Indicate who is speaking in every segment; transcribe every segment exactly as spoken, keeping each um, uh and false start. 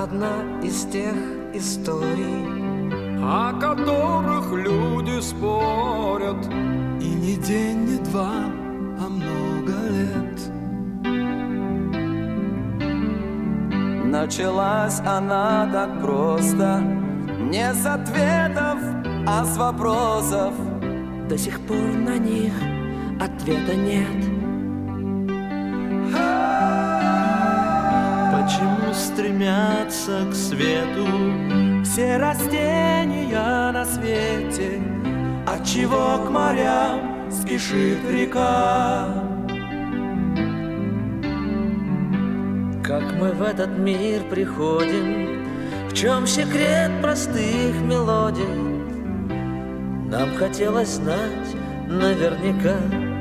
Speaker 1: одна из тех историй,
Speaker 2: о которых люди спорят.
Speaker 3: И не день, не два, а много лет.
Speaker 4: Началась она так просто, не с ответов, а с вопросов.
Speaker 1: До сих пор на них ответа нет.
Speaker 3: Почему стремятся к свету все растения на свете? Отчего к морям спешит река?
Speaker 1: Как мы в этот мир приходим, в чем секрет простых мелодий? Нам хотелось знать наверняка.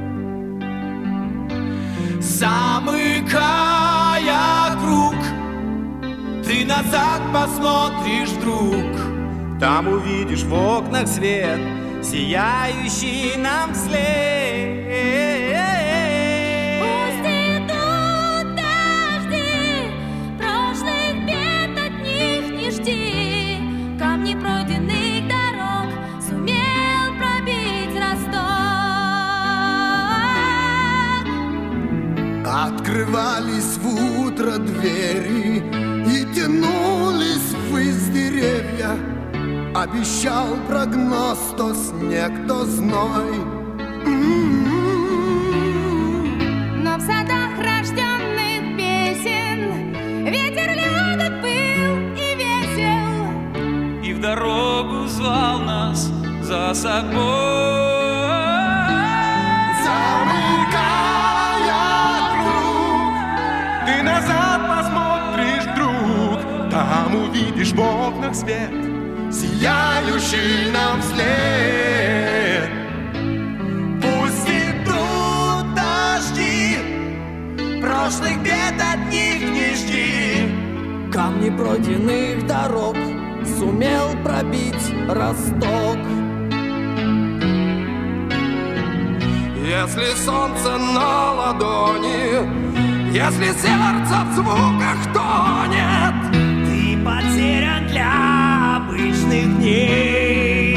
Speaker 3: Замыкая круг, ты назад посмотришь вдруг. Там увидишь в окнах свет, сияющий нам вслед.
Speaker 5: Пусть идут дожди, прошлых бед от них не жди. Камни пройденных дорог сумел пробить Росток.
Speaker 6: Открывались в утро двери и тянулись ввысь деревья. Обещал прогноз то снег, то зной.
Speaker 5: Но в садах рожденных песен ветер легок был и весел,
Speaker 3: И в дорогу звал нас за собой. Назад посмотришь, друг, там увидишь в окнах свет, сияющий нам вслед. Пусть идут дожди, прошлых бед от них не жди.
Speaker 1: Камни пройденных дорог сумел пробить Росток.
Speaker 2: Если солнце на ладони, если сердце в звуках тонет,
Speaker 3: ты потерян для обычных дней.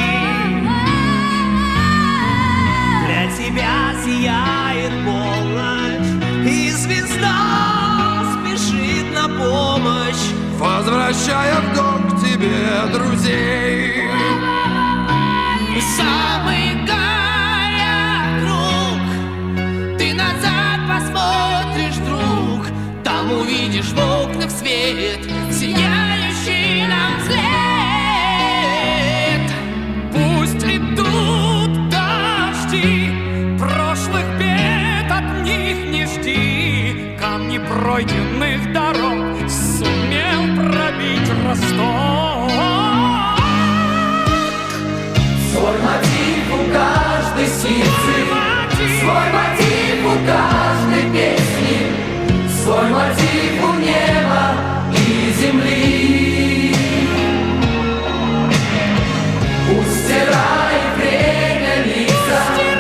Speaker 3: Для тебя сияет полночь, и звезда спешит на помощь,
Speaker 2: возвращая в дом к тебе друзей.
Speaker 3: Самый